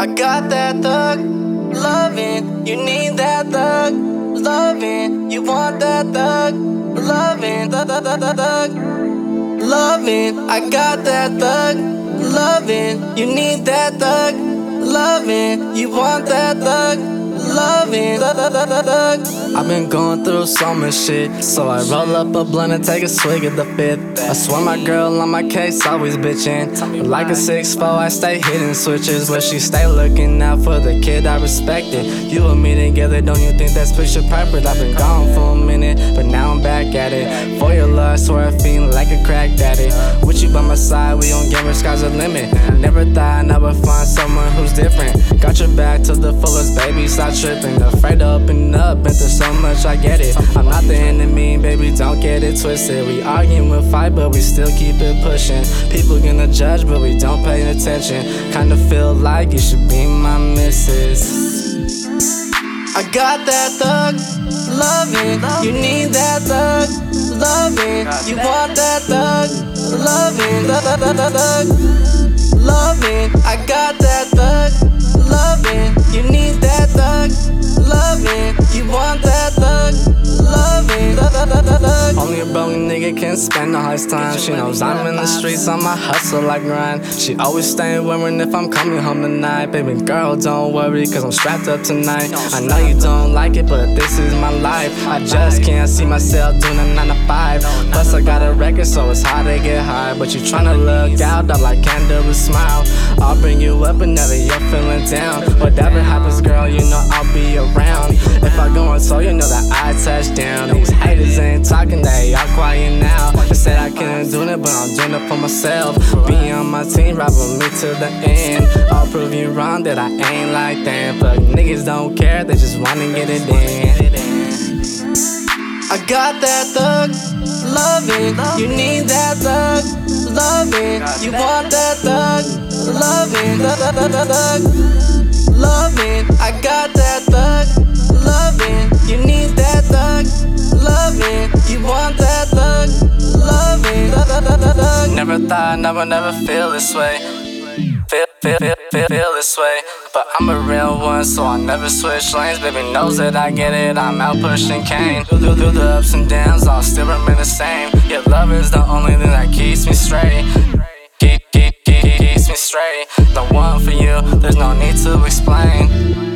I got that thug loving. You need that thug loving. You want that thug loving. Thug loving. I got that thug loving. You need that thug loving. You want that thug loving. I've been going through so much shit, so I roll up a blunt and take a swig of the fifth. I swear my girl on my case always bitchin'. Like a 6'4", I stay hitting switches, but she stay looking out for the kid. I respect it. You and me together, don't you think that's picture perfect? I've been gone for a minute, but now I'm back at it. For your love, I swear I feel like a crack daddy. With you by my side, we on game, sky's the limit. Never thought I would find someone who's different. Got your back to the fullest, baby, stop tripping. Afraid to open up, been through so much, I get it. I'm not the enemy, baby, don't get it twisted. We arguing with fight, but we still keep it pushing. People gonna judge, but we don't pay attention. Kinda feel like you should be my missus. I got that thug loving. You need that thug loving. You want that thug loving. Thug loving. I got that thug loving. You need that thug loving. You want that thug loving. Only a broken nigga can spend the hardest time. She knows I'm in the streets on my hustle like grind. She always staying worrying if I'm coming home tonight. Baby girl, don't worry, cause I'm strapped up tonight. I know you don't like it, but this is my life. I just can't see myself doing a 9 to 5. Plus I got a record, so it's hard to get high. But you tryna look out, all I can do is smile. I'll bring you up whenever you're feeling down. Whatever happens, girl, you know I'll be around. If I go on tour, you know that I touch down. These haters ain't talking, they all quiet now. They said I couldn't do it, but I'm doing it for myself. Be on my team, ride with me to the end. I'll prove you wrong that I ain't like that. But niggas don't care, they just wanna get it in. I got that thug loving. You need that thug loving. You want that thug loving. Thug loving. I got that thug loving. You need that thug loving. You want that thug loving. Never thought I would never feel this way. Feel this way. But I'm a real one, so I never switch lanes. Baby knows that I get it, I'm out pushing Kane. Through the ups and downs, I'll still remain the same. Your love is the only thing that keeps me straight. Keeps me straight. The one for you, there's no need to explain.